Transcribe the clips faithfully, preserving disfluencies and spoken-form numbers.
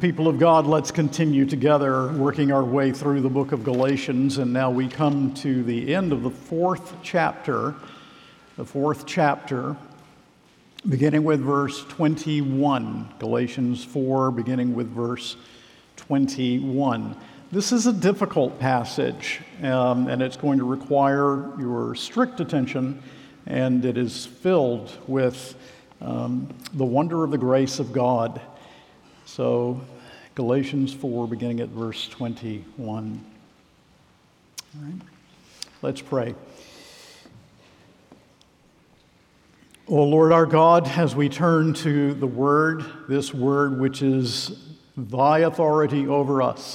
People of God, let's continue together working our way through the book of Galatians, and now we come to the end of the fourth chapter, the fourth chapter, beginning with verse twenty-one. Galatians four, beginning with verse twenty-one. This is a difficult passage, um, and it's going to require your strict attention, and it is filled with um, the wonder of the grace of God. So, Galatians four, beginning at verse twenty-one. All right. Let's pray. O Lord our God, as we turn to the Word, this Word which is thy authority over us,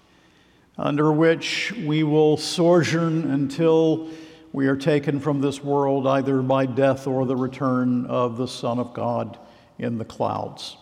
under which we will sojourn until we are taken from this world, either by death or the return of the Son of God in the clouds.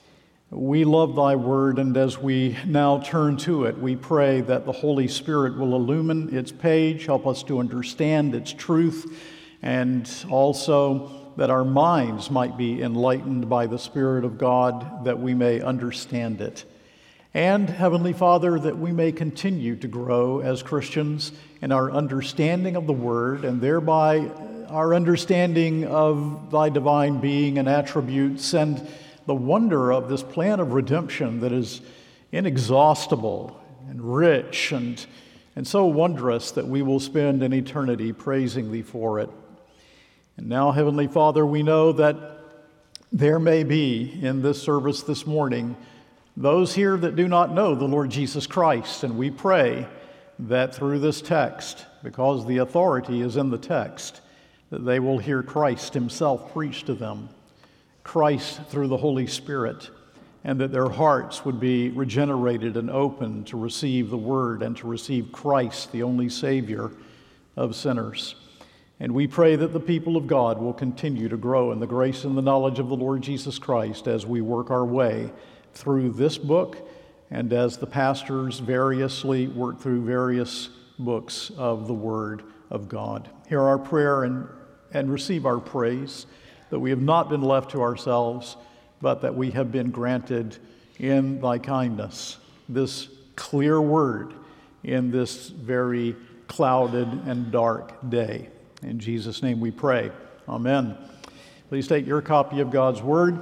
We love thy word, and as we now turn to it, we pray that the Holy Spirit will illumine its page, help us to understand its truth, and also that our minds might be enlightened by the Spirit of God, that we may understand it. And, Heavenly Father, that we may continue to grow as Christians in our understanding of the Word, and thereby our understanding of thy divine being and attributes, and the wonder of this plan of redemption that is inexhaustible and rich and, and so wondrous that we will spend an eternity praising thee for it. And now, Heavenly Father, we know that there may be in this service this morning those here that do not know the Lord Jesus Christ, and we pray that through this text, because the authority is in the text, that they will hear Christ himself preach to them, Christ through the Holy Spirit, and that their hearts would be regenerated and open to receive the Word and to receive Christ, the only Savior of sinners. And we pray that the people of God will continue to grow in the grace and the knowledge of the Lord Jesus Christ as we work our way through this book and as the pastors variously work through various books of the Word of God. Hear our prayer and, and receive our praise, that we have not been left to ourselves, but that we have been granted in thy kindness this clear word in this very clouded and dark day. In Jesus' name we pray. Amen. Please take your copy of God's Word.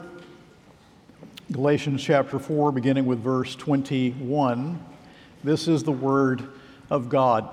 Galatians chapter four, beginning with verse twenty-one. This is the Word of God.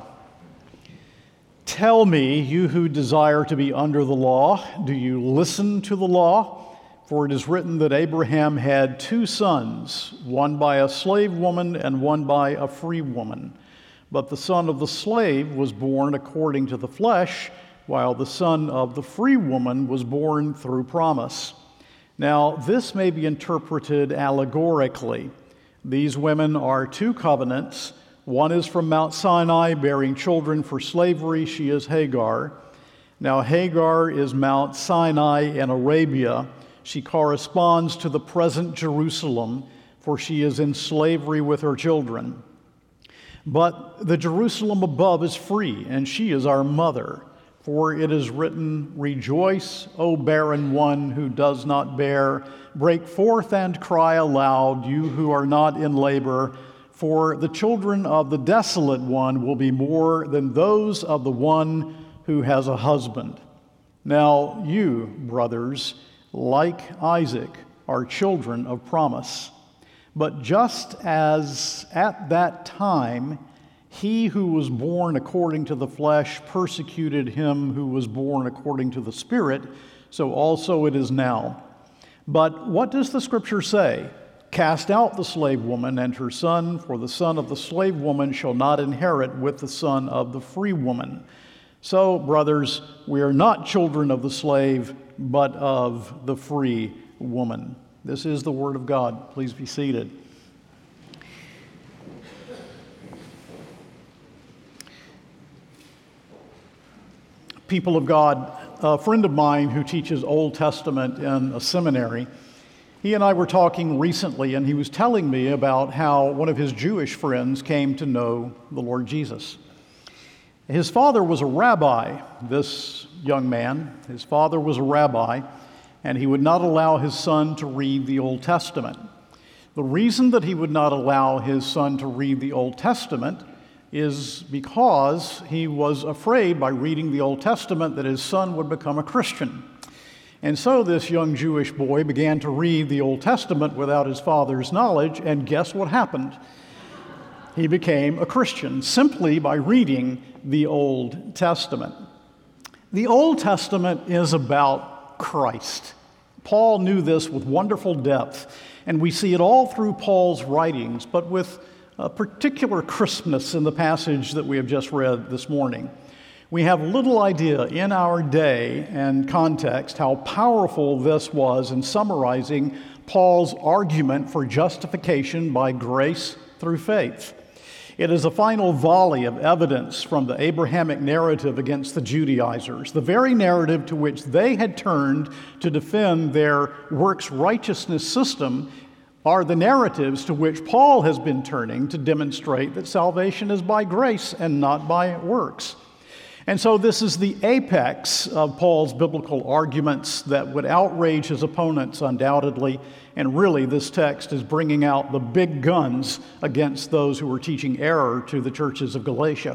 Tell me, you who desire to be under the law, do you listen to the law? For it is written that Abraham had two sons, one by a slave woman and one by a free woman. But the son of the slave was born according to the flesh, while the son of the free woman was born through promise. Now, this may be interpreted allegorically. These women are two covenants. One is from Mount Sinai, bearing children for slavery. She is Hagar. Now, Hagar is Mount Sinai in Arabia. She corresponds to the present Jerusalem, for she is in slavery with her children. But the Jerusalem above is free, and she is our mother. For it is written, Rejoice, O barren one who does not bear. Break forth and cry aloud, you who are not in labor. For the children of the desolate one will be more than those of the one who has a husband. Now you, brothers, like Isaac, are children of promise. But just as at that time he who was born according to the flesh persecuted him who was born according to the Spirit, so also it is now. But what does the Scripture say? Cast out the slave woman and her son, for the son of the slave woman shall not inherit with the son of the free woman. So, brothers, we are not children of the slave, but of the free woman. This is the word of God. Please be seated. People of God, a friend of mine who teaches Old Testament in a seminary, he and I were talking recently, and he was telling me about how one of his Jewish friends came to know the Lord Jesus. His father was a rabbi, this young man. His father was a rabbi, and he would not allow his son to read the Old Testament. The reason that he would not allow his son to read the Old Testament is because he was afraid by reading the Old Testament that his son would become a Christian. And so this young Jewish boy began to read the Old Testament without his father's knowledge, and guess what happened? He became a Christian simply by reading the Old Testament. The Old Testament is about Christ. Paul knew this with wonderful depth, and we see it all through Paul's writings, but with a particular crispness in the passage that we have just read this morning. We have little idea in our day and context how powerful this was in summarizing Paul's argument for justification by grace through faith. It is a final volley of evidence from the Abrahamic narrative against the Judaizers, the very narrative to which they had turned to defend their works righteousness system are the narratives to which Paul has been turning to demonstrate that salvation is by grace and not by works. And so this is the apex of Paul's biblical arguments that would outrage his opponents undoubtedly, and really this text is bringing out the big guns against those who were teaching error to the churches of Galatia.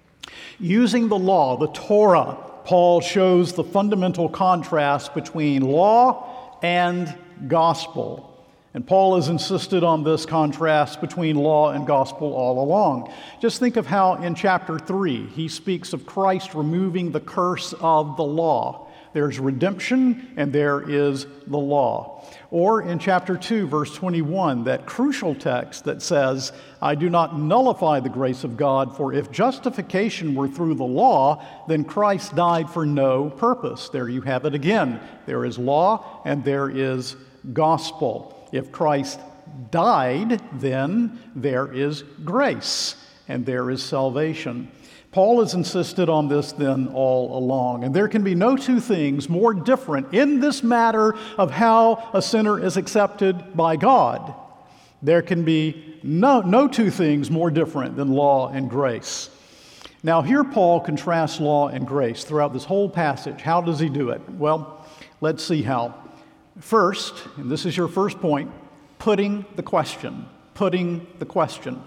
Using the law, the Torah, Paul shows the fundamental contrast between law and gospel. And Paul has insisted on this contrast between law and gospel all along. Just think of how in chapter three, he speaks of Christ removing the curse of the law. There's redemption and there is the law. Or in chapter two, verse twenty-one, that crucial text that says, I do not nullify the grace of God, for if justification were through the law, then Christ died for no purpose. There you have it again. There is law and there is gospel. If Christ died, then there is grace and there is salvation. Paul has insisted on this then all along. And there can be no two things more different in this matter of how a sinner is accepted by God. There can be no, no two things more different than law and grace. Now here Paul contrasts law and grace throughout this whole passage. How does he do it? Well, let's see how. First, and this is your first point, putting the question, putting the question.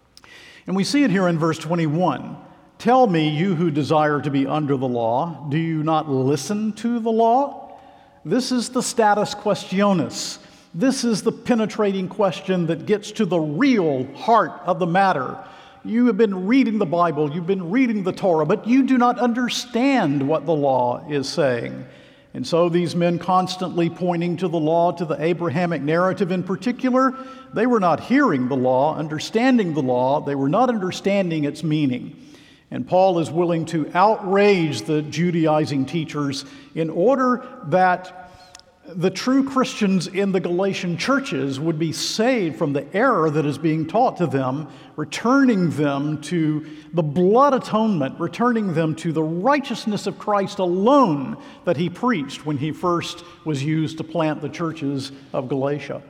And we see it here in verse twenty-one. Tell me, you who desire to be under the law, do you not listen to the law? This is the status questionis. This is the penetrating question that gets to the real heart of the matter. You have been reading the Bible, you've been reading the Torah, but you do not understand what the law is saying. And so these men constantly pointing to the law, to the Abrahamic narrative in particular, they were not hearing the law, understanding the law, they were not understanding its meaning. And Paul is willing to outrage the Judaizing teachers in order that the true Christians in the Galatian churches would be saved from the error that is being taught to them, returning them to the blood atonement, returning them to the righteousness of Christ alone that he preached when he first was used to plant the churches of Galatia.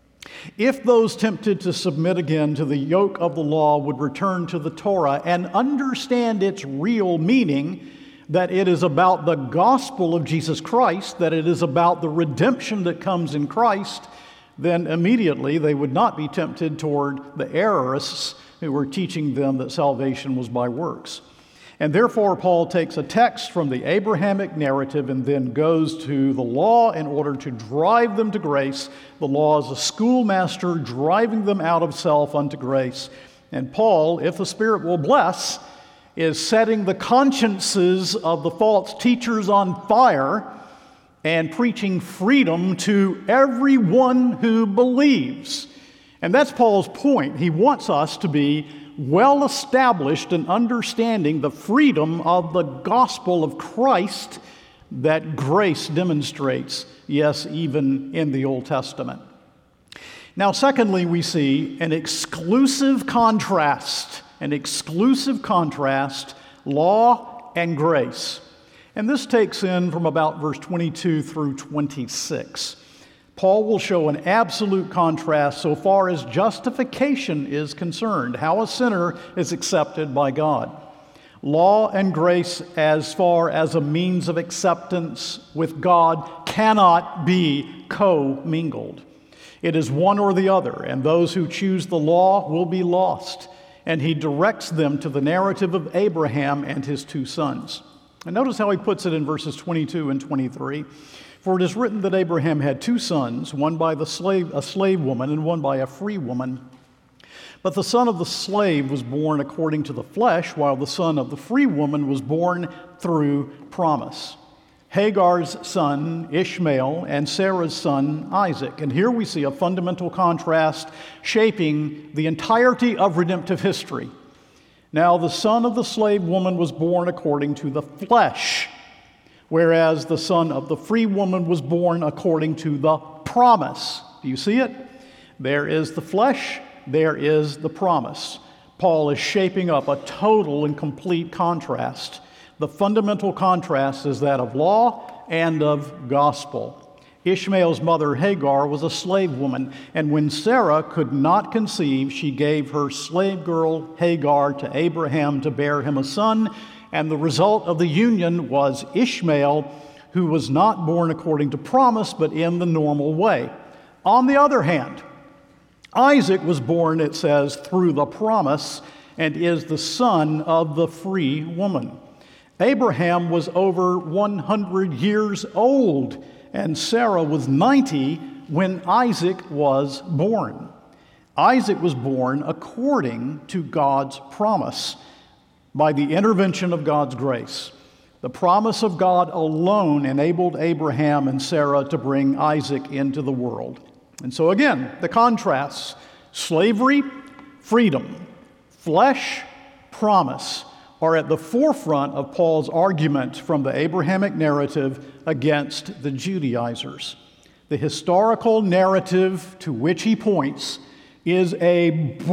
If those tempted to submit again to the yoke of the law would return to the Torah and understand its real meaning, that it is about the gospel of Jesus Christ, that it is about the redemption that comes in Christ, then immediately they would not be tempted toward the errorists who were teaching them that salvation was by works. And therefore, Paul takes a text from the Abrahamic narrative and then goes to the law in order to drive them to grace. The law is a schoolmaster driving them out of self unto grace. And Paul, if the Spirit will bless, is setting the consciences of the false teachers on fire and preaching freedom to everyone who believes. And that's Paul's point. He wants us to be well established in understanding the freedom of the gospel of Christ that grace demonstrates, yes, even in the Old Testament. Now, secondly, we see an exclusive contrast, an exclusive contrast, law and grace. And this takes in from about verse twenty-two through twenty-six. Paul will show an absolute contrast so far as justification is concerned, how a sinner is accepted by God. Law and grace, as far as a means of acceptance with God, cannot be co-mingled. It is one or the other, and those who choose the law will be lost. And he directs them to the narrative of Abraham and his two sons. And notice how he puts it in verses twenty-two and twenty-three. For it is written that Abraham had two sons, one by the slave, a slave woman and one by a free woman. But the son of the slave was born according to the flesh, while the son of the free woman was born through promise. Hagar's son, Ishmael, and Sarah's son, Isaac. And here we see a fundamental contrast shaping the entirety of redemptive history. Now, the son of the slave woman was born according to the flesh, whereas the son of the free woman was born according to the promise. Do you see it? There is the flesh, there is the promise. Paul is shaping up a total and complete contrast. The fundamental contrast is that of law and of gospel. Ishmael's mother Hagar was a slave woman, and when Sarah could not conceive, she gave her slave girl Hagar to Abraham to bear him a son, and the result of the union was Ishmael, who was not born according to promise, but in the normal way. On the other hand, Isaac was born, it says, through the promise, and is the son of the free woman. Abraham was over one hundred years old, and Sarah was ninety when Isaac was born. Isaac was born according to God's promise, by the intervention of God's grace. The promise of God alone enabled Abraham and Sarah to bring Isaac into the world. And so again, the contrasts: slavery, freedom, flesh, promise, are at the forefront of Paul's argument from the Abrahamic narrative against the Judaizers. The historical narrative to which he points is a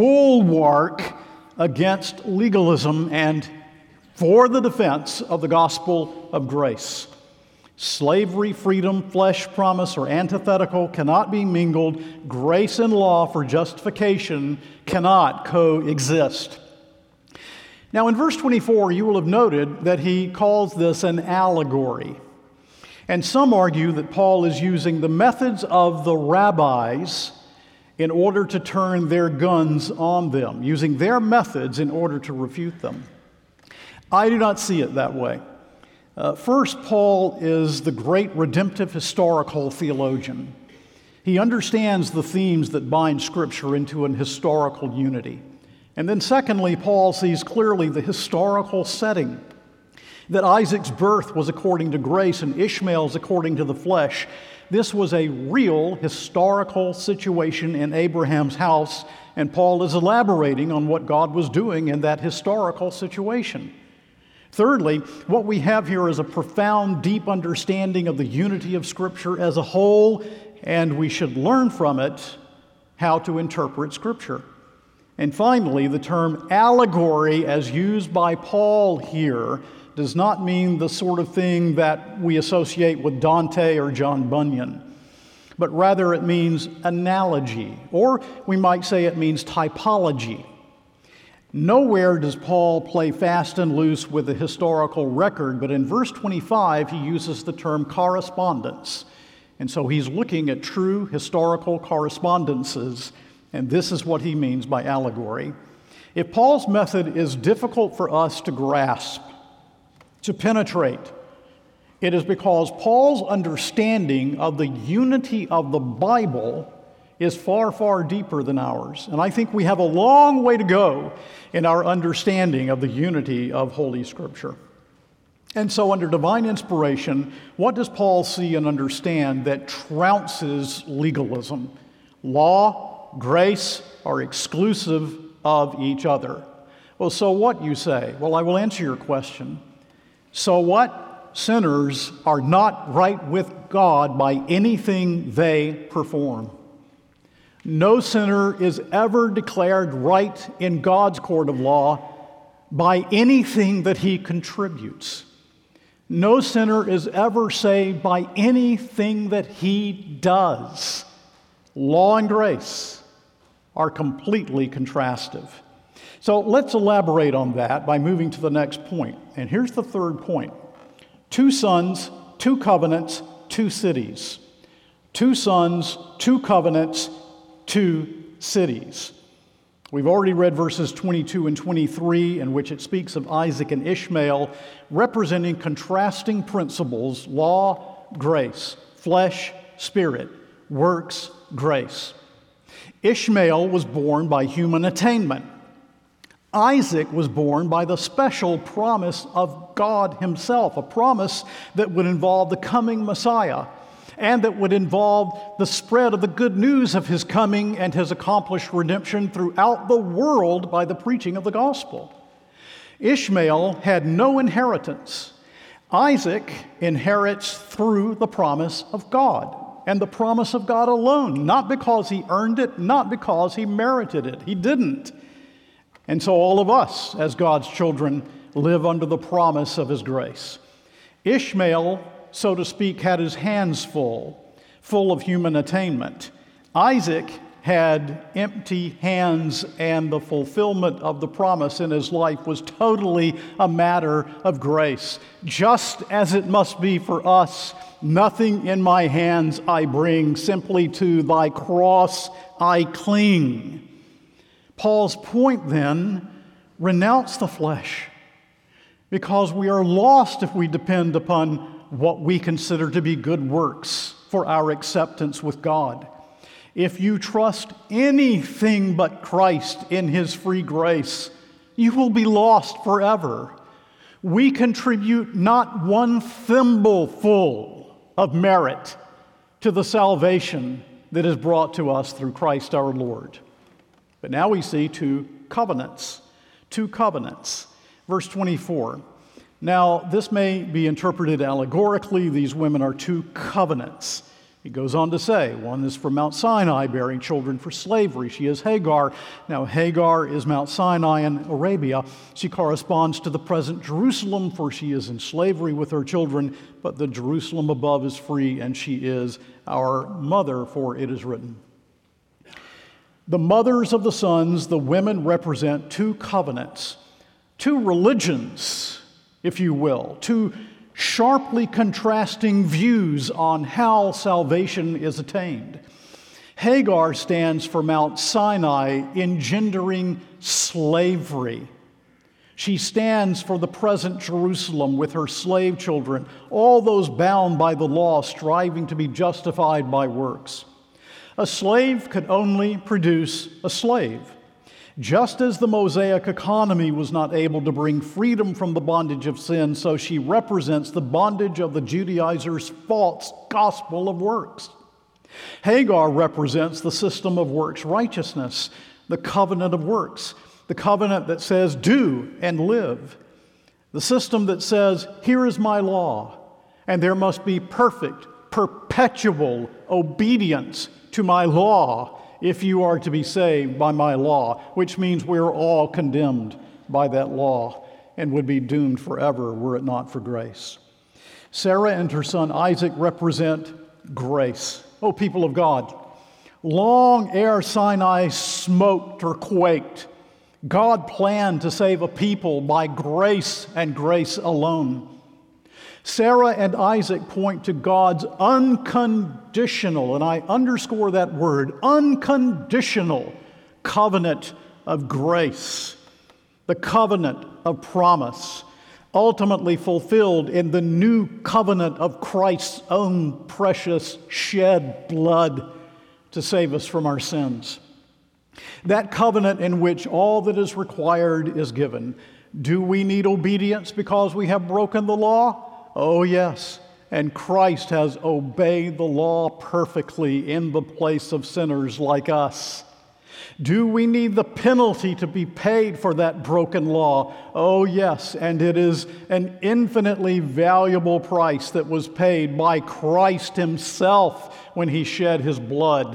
bulwark against legalism and for the defense of the gospel of grace. Slavery, freedom, flesh, promise are antithetical, cannot be mingled. Grace and law for justification cannot coexist. Now, in verse twenty-four, you will have noted that he calls this an allegory. And some argue that Paul is using the methods of the rabbis in order to turn their guns on them, using their methods in order to refute them. I do not see it that way. Uh, first, Paul is the great redemptive historical theologian. He understands the themes that bind Scripture into an historical unity. And then secondly, Paul sees clearly the historical setting, that Isaac's birth was according to grace and Ishmael's according to the flesh. This was a real historical situation in Abraham's house, and Paul is elaborating on what God was doing in that historical situation. Thirdly, what we have here is a profound, deep understanding of the unity of Scripture as a whole, and we should learn from it how to interpret Scripture. And finally, the term allegory, as used by Paul here, does not mean the sort of thing that we associate with Dante or John Bunyan, but rather it means analogy, or we might say it means typology. Nowhere does Paul play fast and loose with the historical record, but in verse twenty-five, he uses the term correspondence. And so he's looking at true historical correspondences, and this is what he means by allegory. If Paul's method is difficult for us to grasp, to penetrate, it is because Paul's understanding of the unity of the Bible is far, far deeper than ours. And I think we have a long way to go in our understanding of the unity of Holy Scripture. And so under divine inspiration, what does Paul see and understand that trounces legalism? Law, grace are exclusive of each other. Well, so what, you say? Well, I will answer your question. So what? Sinners are not right with God by anything they perform. No sinner is ever declared right in God's court of law by anything that he contributes. No sinner is ever saved by anything that he does. Law and grace are completely contrastive. So let's elaborate on that by moving to the next point. And here's the third point. Two sons, two covenants, two cities. Two sons, two covenants, two cities. We've already read verses twenty-two and twenty-three, in which it speaks of Isaac and Ishmael, representing contrasting principles: law, grace; flesh, spirit; works, grace. Ishmael was born by human attainment. Isaac was born by the special promise of God himself, a promise that would involve the coming Messiah, and that would involve the spread of the good news of his coming and his accomplished redemption throughout the world by the preaching of the gospel. Ishmael had no inheritance. Isaac inherits through the promise of God, and the promise of God alone, not because he earned it, not because he merited it. He didn't. And so all of us, as God's children, live under the promise of his grace. Ishmael, so to speak, had his hands full, full of human attainment. Isaac had empty hands, and the fulfillment of the promise in his life was totally a matter of grace. Just as it must be for us, nothing in my hands I bring, simply to thy cross I cling. Paul's point then, renounce the flesh, because we are lost if we depend upon what we consider to be good works for our acceptance with God. If you trust anything but Christ in his free grace, you will be lost forever. We contribute not one thimbleful of merit to the salvation that is brought to us through Christ our Lord. But now we see two covenants. Two covenants. Verse twenty-four. Now, this may be interpreted allegorically. These women are two covenants. He goes on to say, one is from Mount Sinai, bearing children for slavery. She is Hagar. Now, Hagar is Mount Sinai in Arabia. She corresponds to the present Jerusalem, for she is in slavery with her children, but the Jerusalem above is free, and she is our mother, for it is written. The mothers of the sons, the women, represent two covenants, two religions, if you will, two sharply contrasting views on how salvation is attained. Hagar stands for Mount Sinai, engendering slavery. She stands for the present Jerusalem with her slave children, all those bound by the law, striving to be justified by works. A slave could only produce a slave. Just as the Mosaic economy was not able to bring freedom from the bondage of sin, so she represents the bondage of the Judaizers' false gospel of works. Hagar represents the system of works righteousness, the covenant of works, the covenant that says, do and live. The system that says, here is my law, and there must be perfect, perpetual obedience to my law if you are to be saved by my law, which means we're all condemned by that law and would be doomed forever were it not for grace. Sarah and her son Isaac represent grace. Oh, people of God, long ere Sinai smoked or quaked, God planned to save a people by grace and grace alone. Sarah and Isaac point to God's unconditional, and I underscore that word, unconditional covenant of grace, the covenant of promise, ultimately fulfilled in the new covenant of Christ's own precious shed blood to save us from our sins. That covenant in which all that is required is given. Do we need obedience because we have broken the law? Oh, yes, and Christ has obeyed the law perfectly in the place of sinners like us. Do we need the penalty to be paid for that broken law? Oh, yes, and it is an infinitely valuable price that was paid by Christ himself when he shed his blood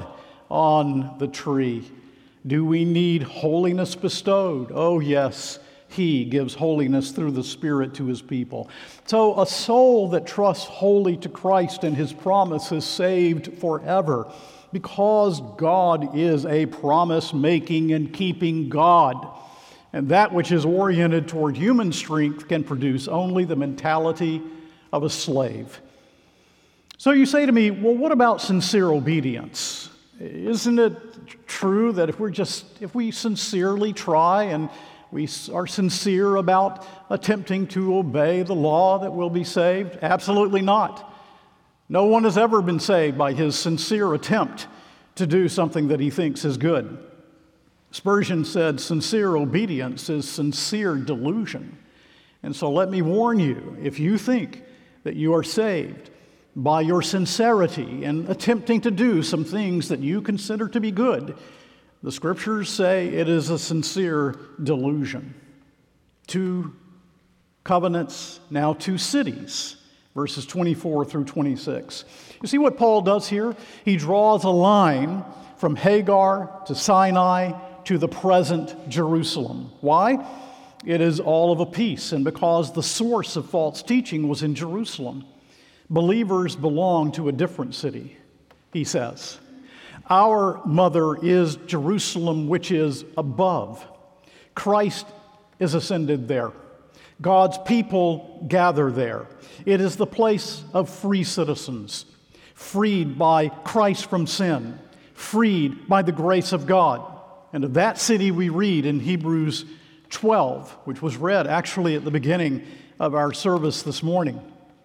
on the tree. Do we need holiness bestowed? Oh, yes. He gives holiness through the Spirit to his people. So a soul that trusts wholly to Christ and his promise is saved forever, because God is a promise-making and keeping God. And that which is oriented toward human strength can produce only the mentality of a slave. So you say to me, well, what about sincere obedience? Isn't it true that if we're just, if we sincerely try and we are sincere about attempting to obey the law that we'll be saved? Absolutely not. No one has ever been saved by his sincere attempt to do something that he thinks is good. Spurgeon said, sincere obedience is sincere delusion. And so let me warn you, if you think that you are saved by your sincerity and attempting to do some things that you consider to be good, the scriptures say it is a sincere delusion. Two covenants, now two cities, verses twenty-four through twenty-six. You see what Paul does here? He draws a line from Hagar to Sinai to the present Jerusalem. Why? It is all of a piece, and because the source of false teaching was in Jerusalem. Believers belong to a different city, he says. Our mother is Jerusalem, which is above. Christ is ascended there. God's people gather there. It is the place of free citizens, freed by Christ from sin, freed by the grace of God. And of that city we read in Hebrews twelve, which was read actually at the beginning of our service this morning.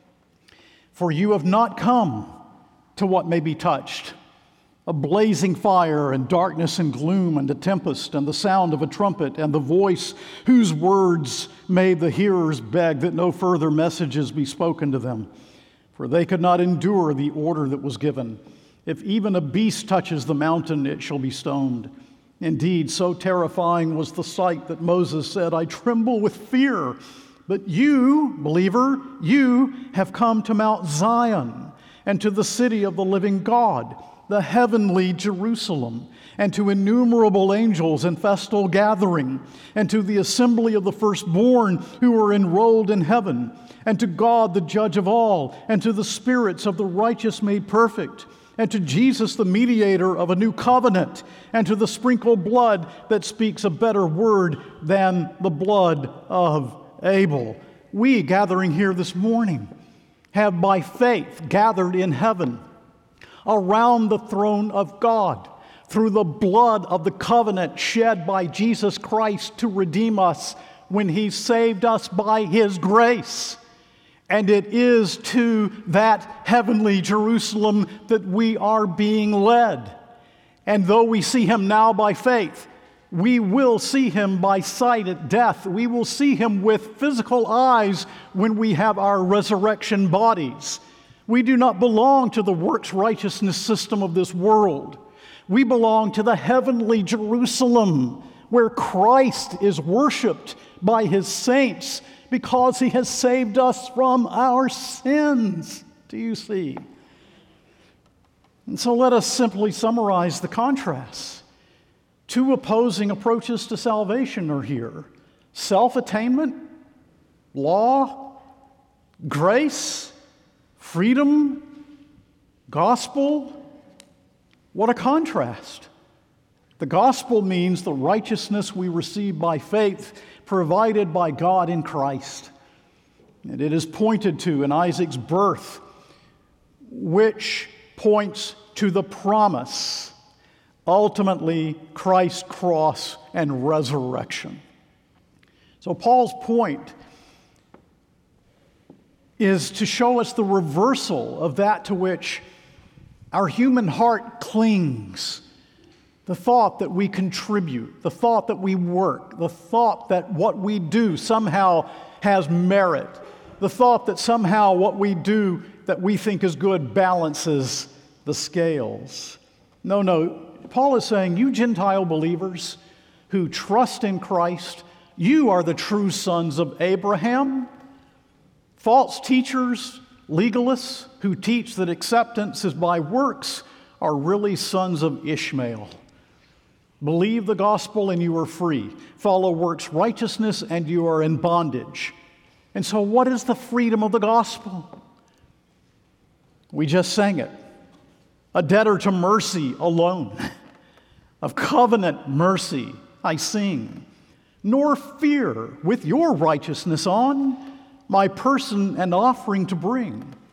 For you have not come to what may be touched, a blazing fire and darkness and gloom and a tempest and the sound of a trumpet and the voice whose words made the hearers beg that no further messages be spoken to them. For they could not endure the order that was given. If even a beast touches the mountain, it shall be stoned. Indeed, so terrifying was the sight that Moses said, I tremble with fear. But you, believer, you have come to Mount Zion and to the city of the living God, the heavenly Jerusalem, and to innumerable angels in festal gathering, and to the assembly of the firstborn who are enrolled in heaven, and to God, the judge of all, and to the spirits of the righteous made perfect, and to Jesus, the mediator of a new covenant, and to the sprinkled blood that speaks a better word than the blood of Abel. We, gathering here this morning, have by faith gathered in heaven around the throne of God through the blood of the covenant shed by Jesus Christ to redeem us when He saved us by His grace. And it is to that heavenly Jerusalem that we are being led. And though we see Him now by faith, we will see Him by sight at death. We will see Him with physical eyes when we have our resurrection bodies. We do not belong to the works righteousness system of this world. We belong to the heavenly Jerusalem, where Christ is worshiped by His saints because He has saved us from our sins. Do you see? And so let us simply summarize the contrasts. Two opposing approaches to salvation are here. Self-attainment, law, grace, freedom, gospel. What a contrast. The gospel means the righteousness we receive by faith provided by God in Christ. And it is pointed to in Isaac's birth, which points to the promise, ultimately Christ's cross and resurrection. So Paul's point is to show us the reversal of that to which our human heart clings. The thought that we contribute, the thought that we work, the thought that what we do somehow has merit, the thought that somehow what we do that we think is good balances the scales. No, no. Paul is saying, you Gentile believers who trust in Christ, you are the true sons of Abraham. False teachers, legalists who teach that acceptance is by works are really sons of Ishmael. Believe the gospel and you are free. Follow works righteousness and you are in bondage. And so what is the freedom of the gospel? We just sang it. A debtor to mercy alone. Of covenant mercy I sing. Nor fear with your righteousness on my person and offering to bring.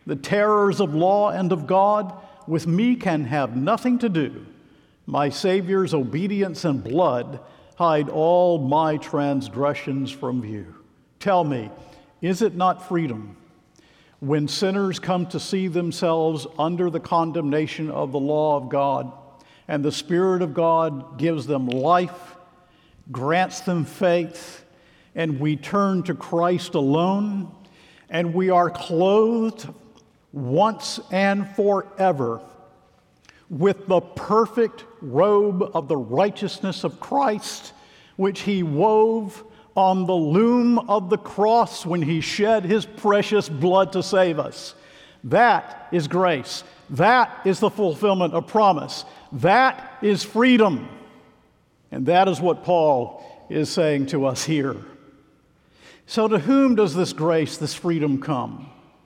The terrors of law and of God with me can have nothing to do. My Savior's obedience and blood hide all my transgressions from view. Tell me, is it not freedom when sinners come to see themselves under the condemnation of the law of God, and the Spirit of God gives them life, grants them faith, and we turn to Christ alone, and we are clothed once and forever with the perfect robe of the righteousness of Christ, which he wove on the loom of the cross when he shed his precious blood to save us. That is grace. That is the fulfillment of promise. That is freedom. And that is what Paul is saying to us here. So to whom does this grace, this freedom come?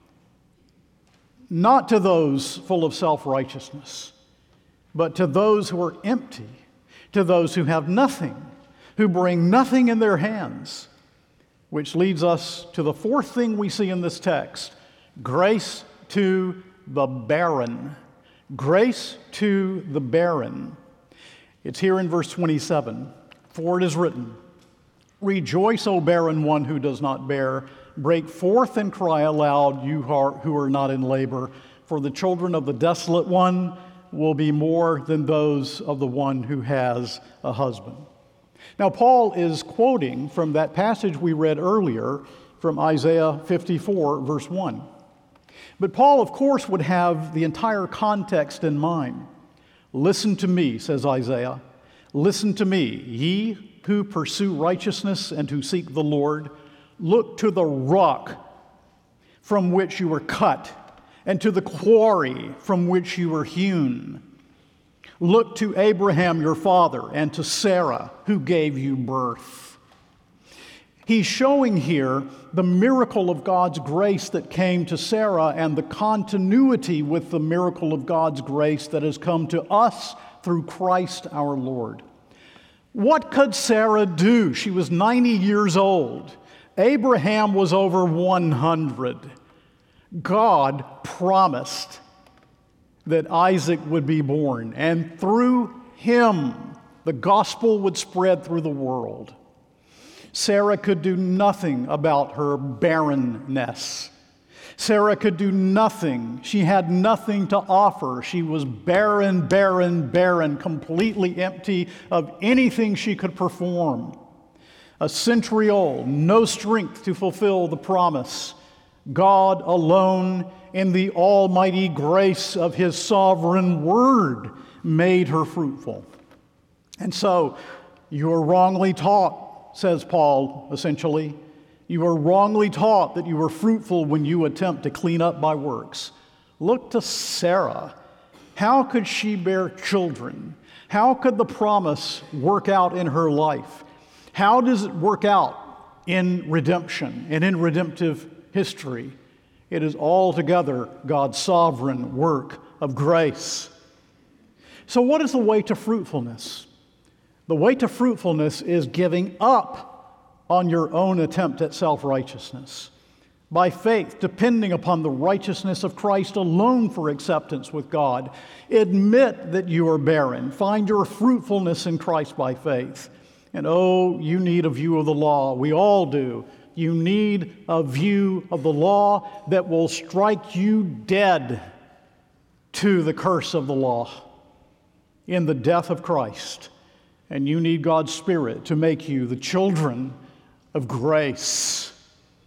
Not to those full of self-righteousness, but to those who are empty, to those who have nothing, who bring nothing in their hands, which leads us to the fourth thing we see in this text: grace to the barren. Grace to the barren. It's here in verse twenty-seven. For it is written, "Rejoice, O barren one who does not bear. Break forth and cry aloud, you who are not in labor. For the children of the desolate one will be more than those of the one who has a husband." Now, Paul is quoting from that passage we read earlier from Isaiah fifty-four, verse one. But Paul, of course, would have the entire context in mind. "Listen to me," says Isaiah. "Listen to me, ye who pursue righteousness and who seek the Lord. Look to the rock from which you were cut, and to the quarry from which you were hewn. Look to Abraham your father, and to Sarah, who gave you birth." He's showing here the miracle of God's grace that came to Sarah and the continuity with the miracle of God's grace that has come to us through Christ our Lord. What could Sarah do? She was ninety years old. Abraham was over one hundred. God promised that Isaac would be born, and through him, the gospel would spread through the world. Sarah could do nothing about her barrenness. Sarah could do nothing. She had nothing to offer. She was barren, barren, barren, completely empty of anything she could perform. A century old, no strength to fulfill the promise. God alone, in the almighty grace of his sovereign word, made her fruitful. And so, you are wrongly taught, says Paul, essentially. You are wrongly taught that you are fruitful when you attempt to clean up by works. Look to Sarah. How could she bear children? How could the promise work out in her life? How does it work out in redemption and in redemptive history? It is altogether God's sovereign work of grace. So what is the way to fruitfulness? The way to fruitfulness is giving up on your own attempt at self-righteousness. By faith, depending upon the righteousness of Christ alone for acceptance with God. Admit that you are barren. Find your fruitfulness in Christ by faith. And oh, you need a view of the law. We all do. You need a view of the law that will strike you dead to the curse of the law in the death of Christ. And you need God's Spirit to make you the children of grace.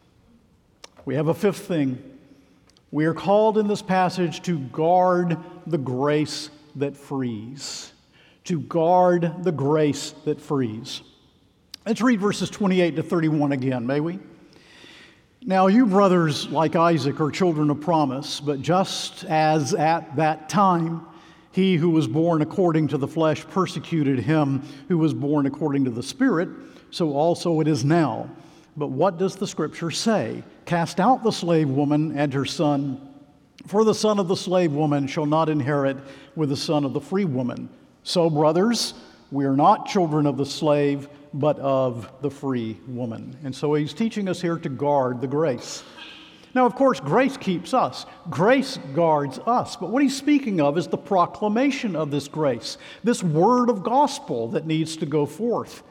We have a fifth thing. We are called in this passage to guard the grace that frees. To guard the grace that frees. Let's read verses twenty-eight to thirty-one again, may we? "Now you brothers, like Isaac, are children of promise, but just as at that time he who was born according to the flesh persecuted him who was born according to the Spirit, so also it is now. But what does the Scripture say? Cast out the slave woman and her son, for the son of the slave woman shall not inherit with the son of the free woman. So, brothers, we are not children of the slave, but of the free woman." And so he's teaching us here to guard the grace. Now, of course, grace keeps us. Grace guards us. But what he's speaking of is the proclamation of this grace, this word of gospel that needs to go forth.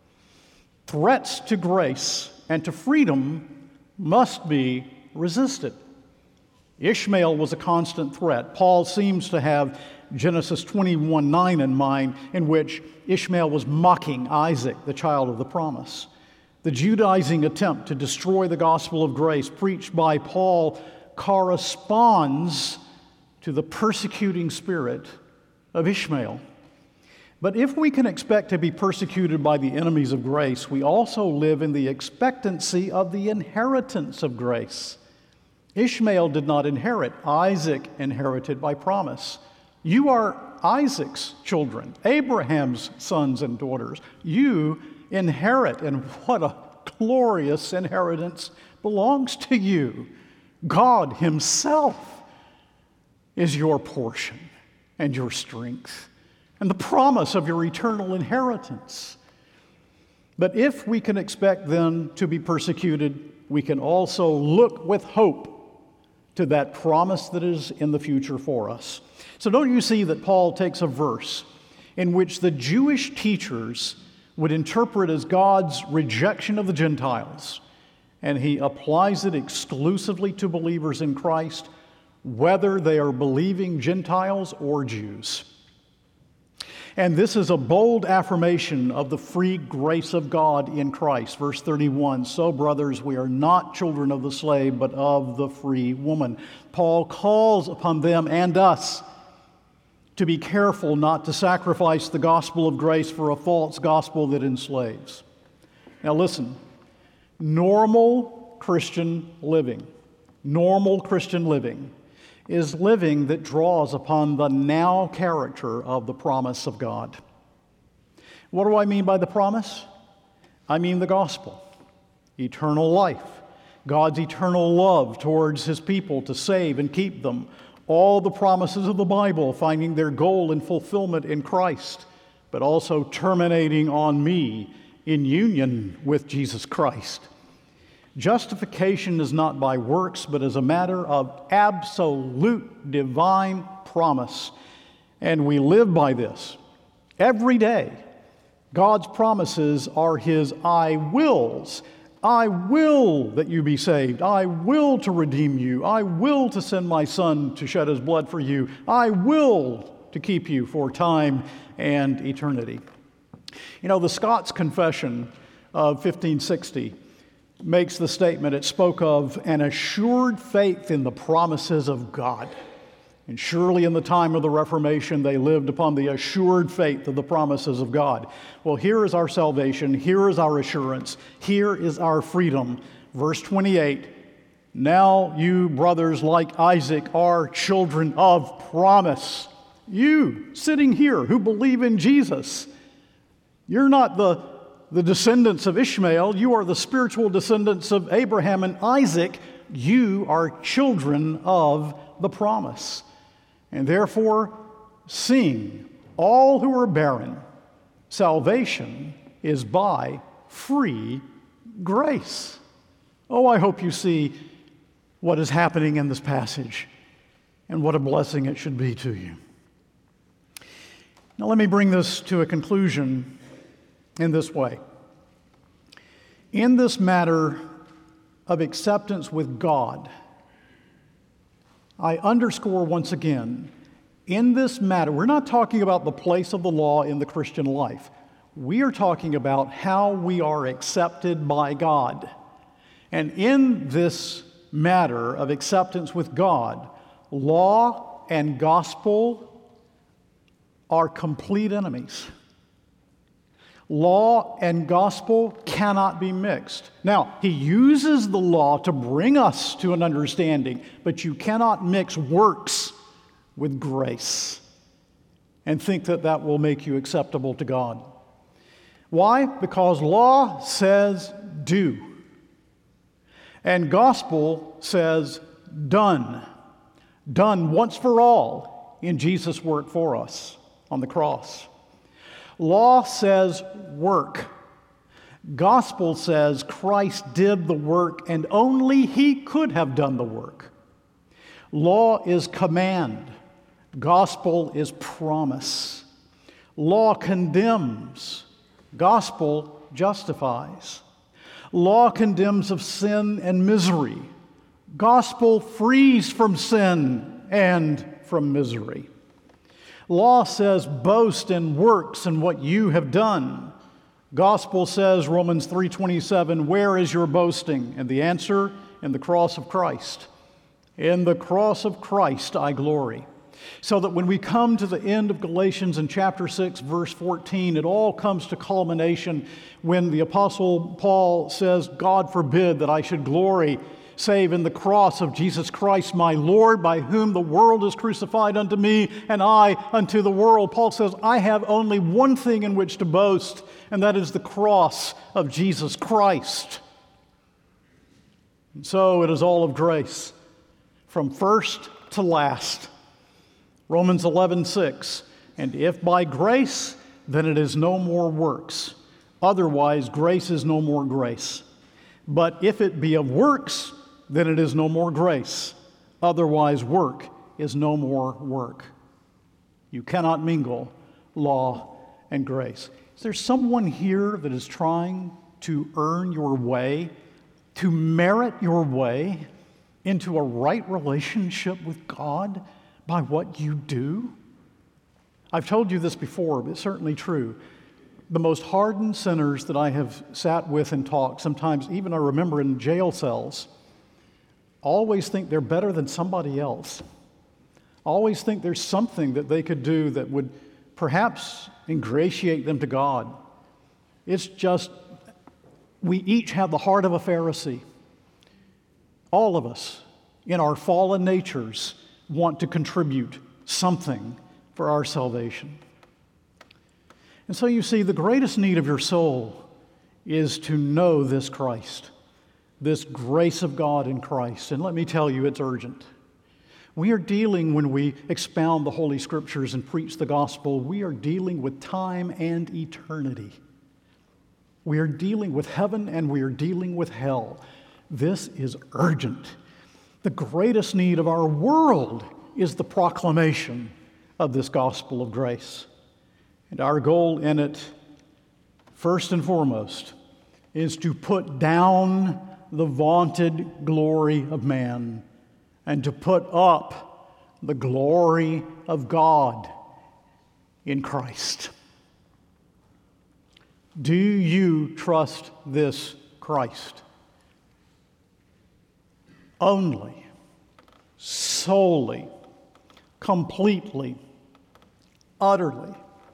Threats to grace and to freedom must be resisted. Ishmael was a constant threat. Paul seems to have Genesis twenty-one nine in mind, in which Ishmael was mocking Isaac, the child of the promise. The Judaizing attempt to destroy the gospel of grace preached by Paul corresponds to the persecuting spirit of Ishmael. But if we can expect to be persecuted by the enemies of grace, we also live in the expectancy of the inheritance of grace. Ishmael did not inherit. Isaac inherited by promise. You are Isaac's children, Abraham's sons and daughters. You inherit, and what a glorious inheritance belongs to you. God Himself is your portion and your strength and the promise of your eternal inheritance. But if we can expect then to be persecuted, we can also look with hope to that promise that is in the future for us. So don't you see that Paul takes a verse in which the Jewish teachers would interpret as God's rejection of the Gentiles, and he applies it exclusively to believers in Christ, whether they are believing Gentiles or Jews. And this is a bold affirmation of the free grace of God in Christ. Verse thirty-one, so brothers, we are not children of the slave, but of the free woman. Paul calls upon them and us to be careful not to sacrifice the gospel of grace for a false gospel that enslaves. Now listen, normal Christian living, normal Christian living is living that draws upon the now character of the promise of God. What do I mean by the promise? I mean the gospel, eternal life, God's eternal love towards His people to save and keep them, all the promises of the Bible finding their goal and fulfillment in Christ, but also terminating on me in union with Jesus Christ. Justification is not by works, but is a matter of absolute divine promise. And we live by this. Every day, God's promises are His I wills. I will that you be saved. I will to redeem you. I will to send my Son to shed His blood for you. I will to keep you for time and eternity. You know, the Scots Confession of fifteen sixty makes the statement, it spoke of an assured faith in the promises of God. And surely in the time of the Reformation, they lived upon the assured faith of the promises of God. Well, here is our salvation. Here is our assurance. Here is our freedom. Verse twenty-eight, now you, brothers, like Isaac, are children of promise. You, sitting here, who believe in Jesus, you're not the the descendants of Ishmael, you are the spiritual descendants of Abraham and Isaac. You are children of the promise. And therefore, sing, all who are barren, salvation is by free grace. Oh, I hope you see what is happening in this passage and what a blessing it should be to you. Now, let me bring this to a conclusion in this way. In this matter of acceptance with God, I underscore once again, in this matter, we're not talking about the place of the law in the Christian life. We are talking about how we are accepted by God. And in this matter of acceptance with God, law and gospel are complete enemies. Law and gospel cannot be mixed. Now, He uses the law to bring us to an understanding, but you cannot mix works with grace and think that that will make you acceptable to God. Why? Because law says do, and gospel says done. Done once for all in Jesus' work for us on the cross. Law says work, Gospel says Christ did the work and only he could have done the work. Law is command. Gospel is promise. Law condemns. Gospel justifies. Law condemns of sin and misery. Gospel frees from sin and from misery. Law says boast in works and what you have done. Gospel says, Romans three twenty-seven, where is your boasting? And the answer, in the cross of Christ. In the cross of Christ I glory. So that when we come to the end of Galatians in chapter six, verse fourteen, it all comes to culmination when the Apostle Paul says, God forbid that I should glory save in the cross of Jesus Christ, my Lord, by whom the world is crucified unto me, and I unto the world. Paul says, I have only one thing in which to boast, and that is the cross of Jesus Christ. And so it is all of grace, from first to last. Romans eleven six, and if by grace, then it is no more works. Otherwise, grace is no more grace. But if it be of works, then it is no more grace. Otherwise, work is no more work. You cannot mingle law and grace. Is there someone here that is trying to earn your way, to merit your way into a right relationship with God by what you do? I've told you this before, but it's certainly true. The most hardened sinners that I have sat with and talked, sometimes even I remember in jail cells, always think they're better than somebody else. Always think there's something that they could do that would perhaps ingratiate them to God. It's just, we each have the heart of a Pharisee. All of us, in our fallen natures, want to contribute something for our salvation. And so you see, the greatest need of your soul is to know this Christ, this grace of God in Christ. And let me tell you, it's urgent. We are dealing, when we expound the Holy Scriptures and preach the gospel, we are dealing with time and eternity. We are dealing with heaven and we are dealing with hell. This is urgent. The greatest need of our world is the proclamation of this gospel of grace. And our goal in it, first and foremost, is to put down the vaunted glory of man and to put up the glory of God in Christ. Do you trust this Christ? Only, solely, completely, utterly,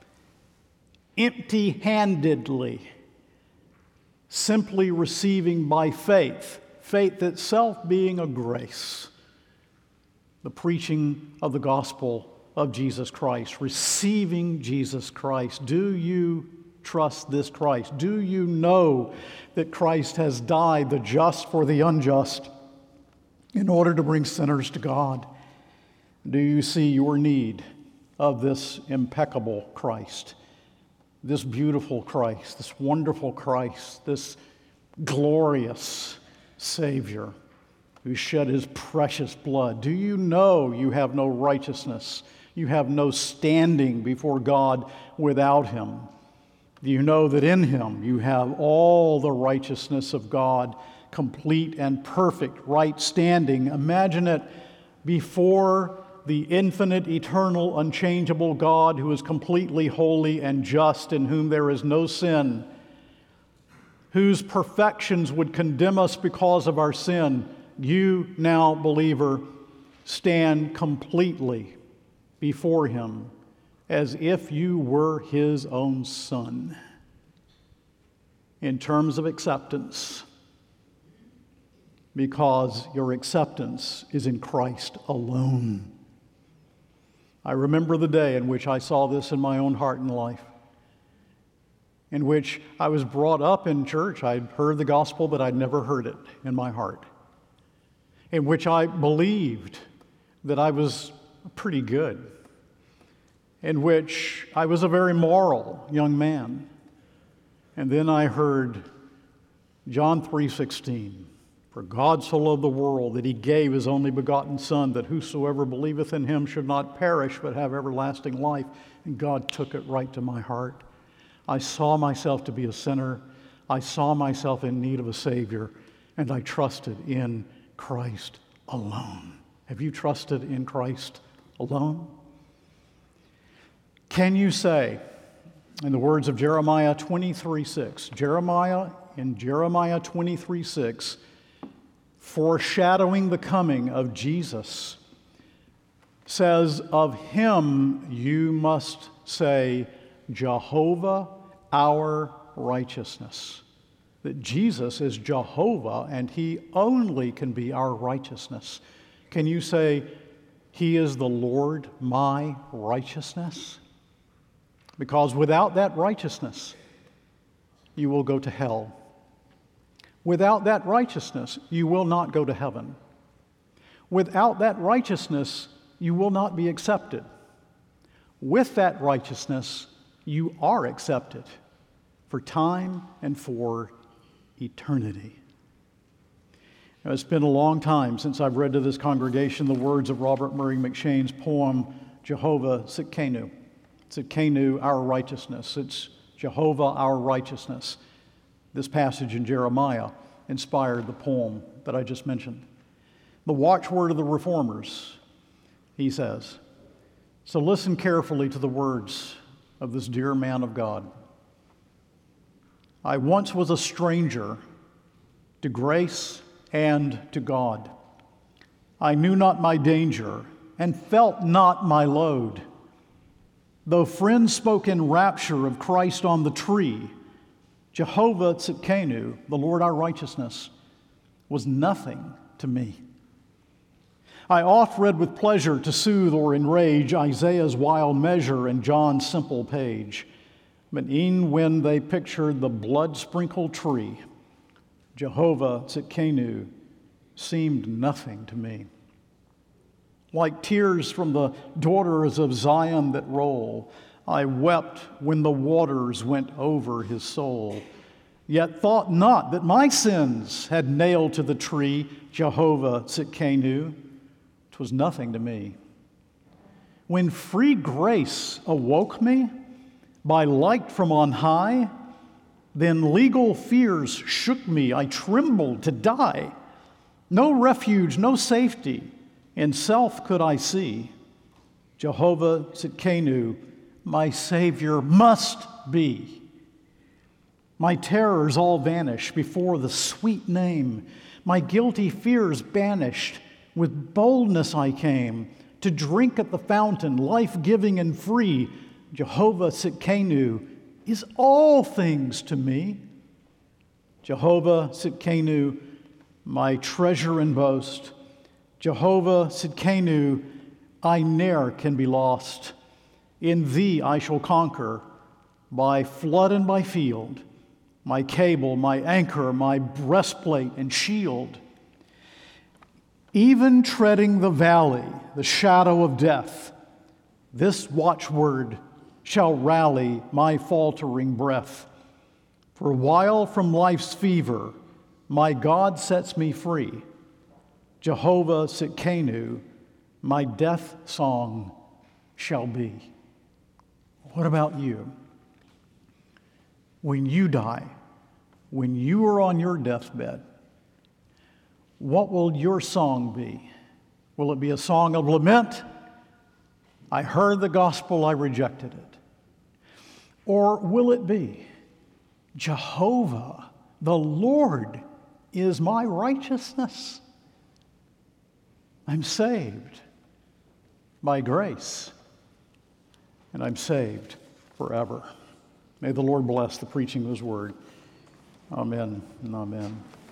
empty-handedly, simply receiving by faith, faith itself being a grace, the preaching of the gospel of Jesus Christ, receiving Jesus Christ. Do you trust this Christ? Do you know that Christ has died, the just for the unjust, in order to bring sinners to God? Do you see your need of this impeccable Christ, this beautiful Christ, this wonderful Christ, this glorious Savior who shed his precious blood? Do you know you have no righteousness? You have no standing before God without him? Do you know that in him you have all the righteousness of God, complete and perfect right standing? Imagine it before the infinite, eternal, unchangeable God who is completely holy and just, in whom there is no sin, whose perfections would condemn us because of our sin. You now, believer, stand completely before him as if you were his own son. In terms of acceptance, because your acceptance is in Christ alone. I remember the day in which I saw this in my own heart and life, in which I was brought up in church. I'd heard the gospel, but I'd never heard it in my heart, in which I believed that I was pretty good, in which I was a very moral young man. And then I heard John three sixteen. For God so loved the world that he gave his only begotten Son, that whosoever believeth in him should not perish but have everlasting life. And God took it right to my heart. I saw myself to be a sinner. I saw myself in need of a Savior, and I trusted in Christ alone. Have you trusted in Christ alone? Can you say, in the words of Jeremiah twenty-three six, Jeremiah in Jeremiah twenty-three six, foreshadowing the coming of Jesus, says, of him you must say, Jehovah our righteousness. That Jesus is Jehovah and he only can be our righteousness. Can you say, he is the Lord my righteousness? Because without that righteousness, you will go to hell. Without that righteousness, you will not go to heaven. Without that righteousness, you will not be accepted. With that righteousness, you are accepted for time and for eternity. Now, it's been a long time since I've read to this congregation the words of Robert Murray McShane's poem, Jehovah Tsidkenu. Tsidkenu, our righteousness. It's Jehovah, our righteousness. This passage in Jeremiah inspired the poem that I just mentioned. The watchword of the reformers, he says. So listen carefully to the words of this dear man of God. I once was a stranger to grace and to God. I knew not my danger and felt not my load. Though friends spoke in rapture of Christ on the tree, Jehovah Tsidkenu, the Lord our righteousness, was nothing to me. I oft read with pleasure to soothe or enrage Isaiah's wild measure and John's simple page. But e'en when they pictured the blood-sprinkled tree, Jehovah Tsidkenu seemed nothing to me. Like tears from the daughters of Zion that roll, I wept when the waters went over his soul, yet thought not that my sins had nailed to the tree Jehovah Tsidkenu. 'Twas nothing to me. When free grace awoke me by light from on high, then legal fears shook me. I trembled to die. No refuge, no safety in self could I see. Jehovah Tsidkenu, my Savior, must be. My terrors all vanish before the sweet name. My guilty fears banished. With boldness I came to drink at the fountain, life-giving and free. Jehovah Tsidkenu is all things to me. Jehovah Tsidkenu, my treasure and boast. Jehovah Tsidkenu, I ne'er can be lost. In thee I shall conquer, by flood and by field, my cable, my anchor, my breastplate and shield. Even treading the valley, the shadow of death, this watchword shall rally my faltering breath. For while from life's fever my God sets me free, Jehovah Tsidkenu, my death song shall be. What about you? When you die, when you are on your deathbed, what will your song be? Will it be a song of lament? I heard the gospel, I rejected it. Or will it be, Jehovah, the Lord, is my righteousness? I'm saved by grace, and I'm saved forever. May the Lord bless the preaching of his word. Amen and amen.